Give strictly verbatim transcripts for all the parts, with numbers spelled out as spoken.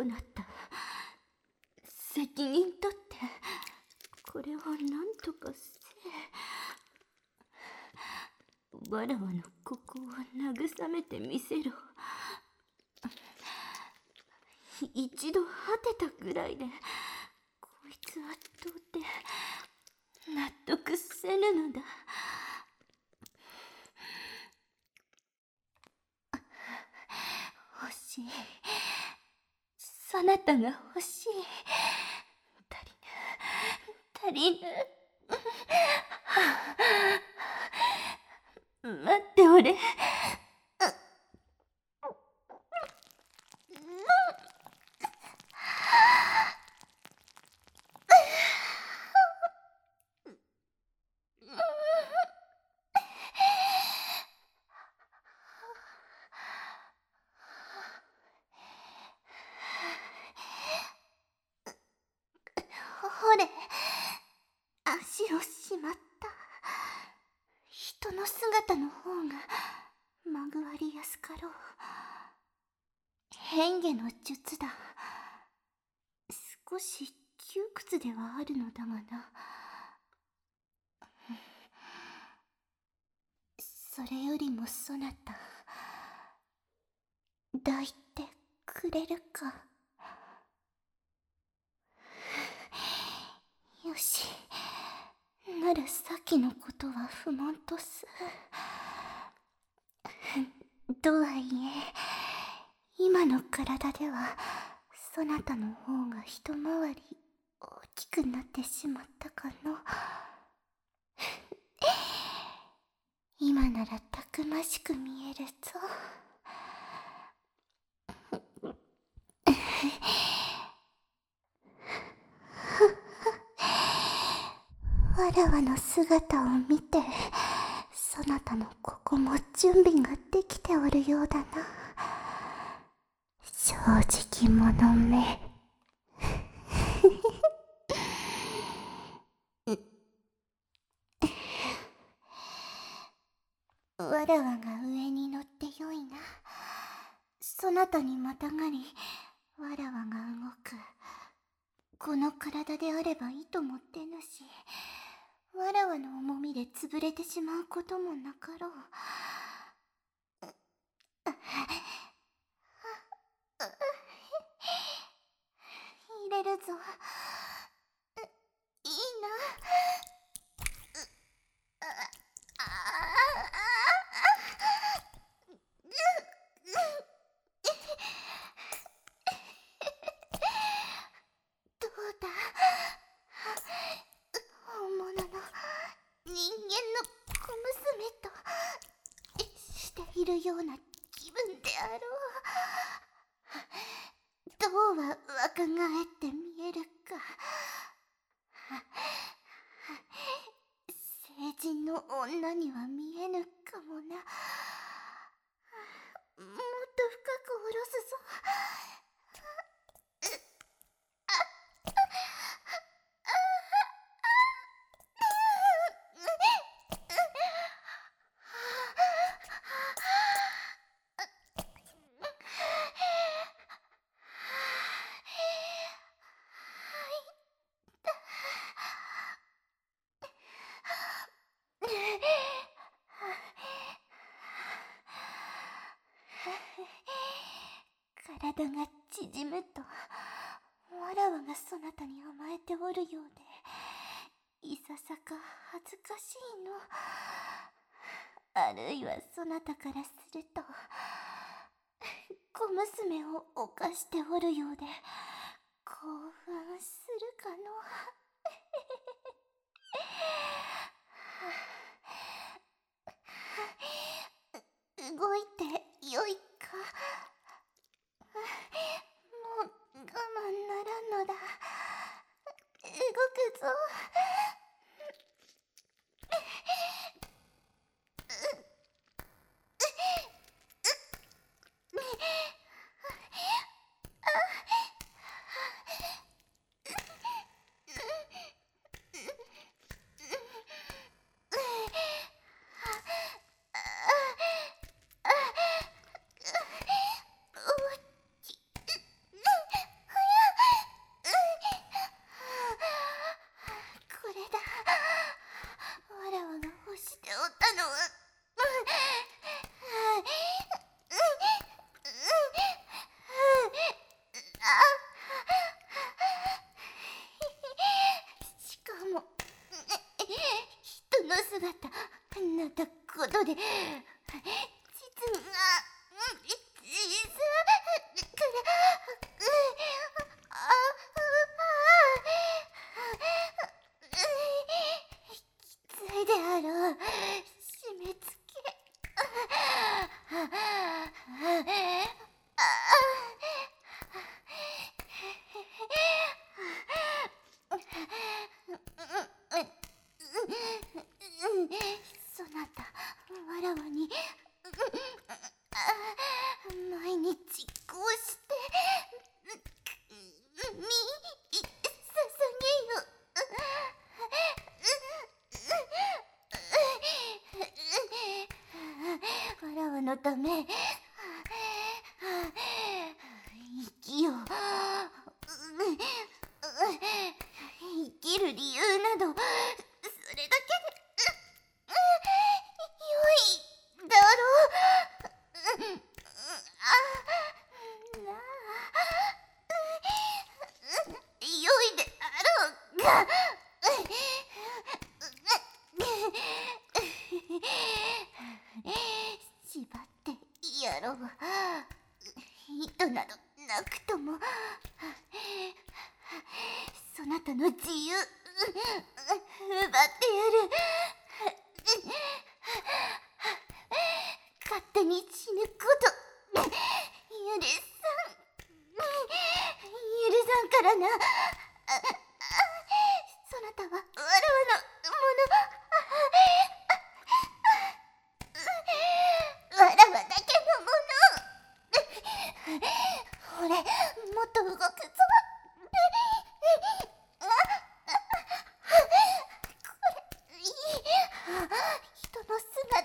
そなた、責任取ってこれを何とかせえ。わらわのここを慰めてみせろ。一度果てたぐらいでこいつは到底納得せぬのだ。欲しい、そなたが欲しい。足りぬ足りぬ。待っておれ。ほれ、足をしまった。人の姿の方がまぐわりやすかろう。変化の術だ。少し窮屈ではあるのだがな。それよりもそなた、抱いてくれるか。よし、なら先のことは不問とす。とはいえ、今の体ではそなたの方が一回り大きくなってしまったかの。今ならたくましく見えるぞ。わらわの姿を見て、そなたのここも準備ができておるようだな。正直者め。わらわが上に乗ってよいな。そなたにまたがり、わらわが動く。この体であればいともってぬし、わらわの重みで潰れてしまうこともなかろう。入れるぞ。いいな。どうだ、本物の人間の小娘としているような気分であろう。どうは若返って見えるか。成人の女には見えぬかもな。もっと深く下ろすぞ。体が縮むと、わらわがそなたに甘えておるようで、いささか恥ずかしいの。あるいはそなたからすると、小娘を犯しておるようで、興奮するかの。動いてよいか。もう我慢ならんのだ。動くぞ。 がったなったことで実が小さくきついであろう。締め付けそなたわらわに毎日こうしてみ捧げよ。わらわのため生きよう。生きる理由などそれだけで良いだろう。なあ良いであろうが。縛ってやろう。糸などなくともそなたの自由奪ってやる。勝手に死ぬこと許さん。許さんからな。そなたはわらわのもの。わらわだけのもの。ほれ、もっと動くぞ。人の姿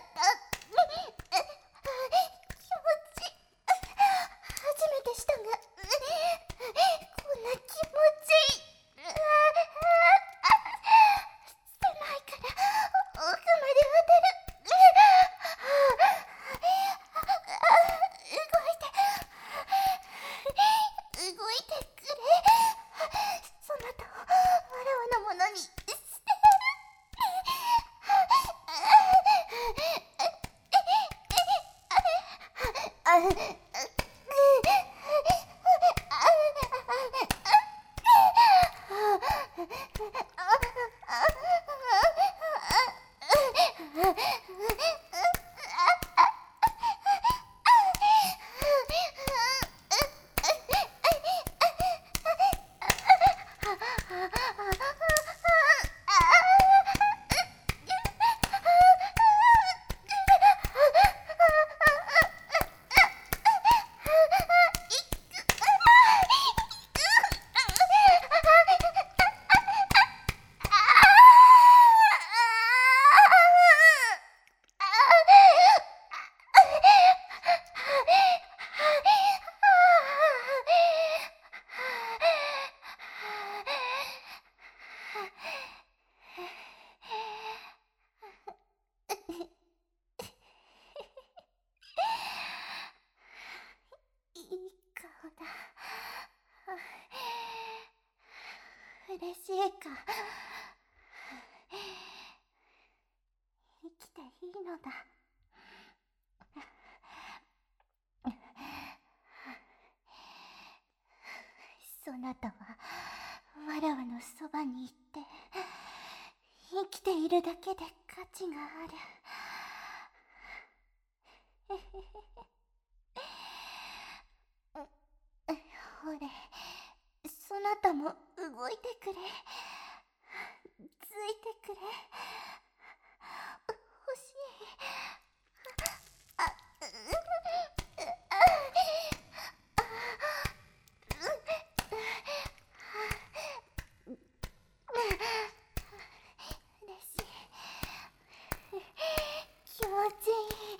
気持ち初めてしたがこんな気持ち狭いから奥まで渡る。動いて動いてくれ。そなたをわらわのものにしてやる。嬉しいか。生きていいのだ。そなたはわらわのそばにいて生きているだけで価値がある。ほれ、そなたも動いてくれ。ついてくれ。欲しい。あ、嬉しい。気持ちいい。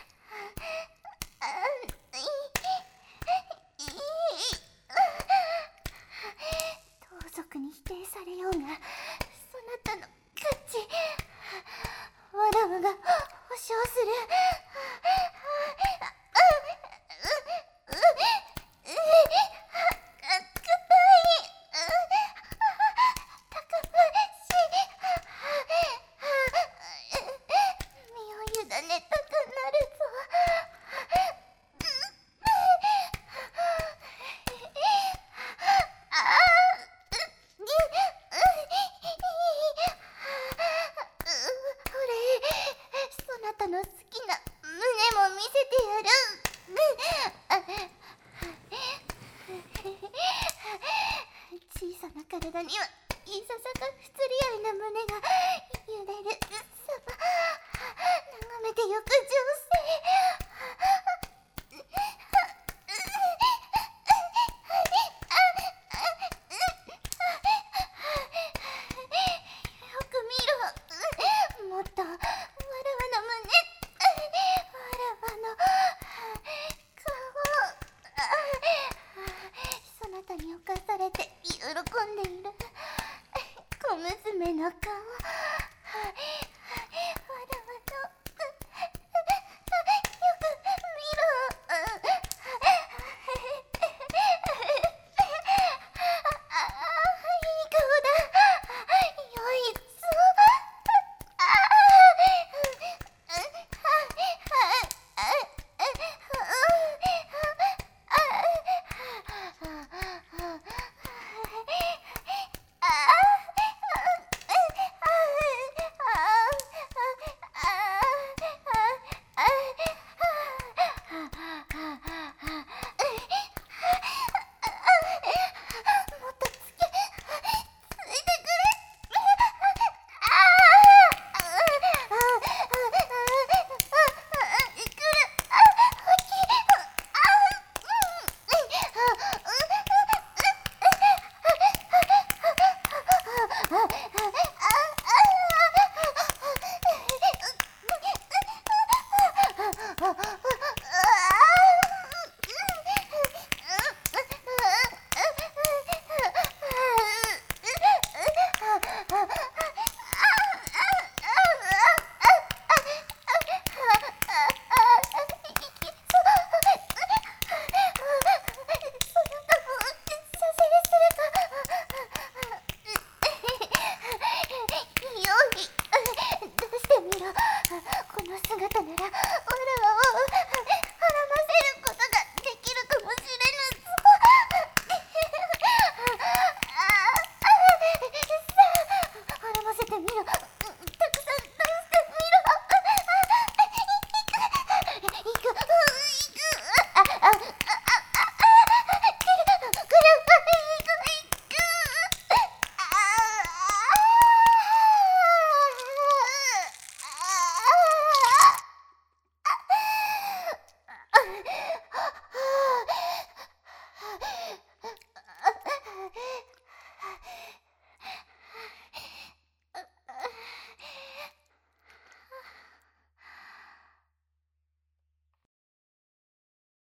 盗賊に否定されようがそなたの価値わらわが保証する。高ましい。 娘の顔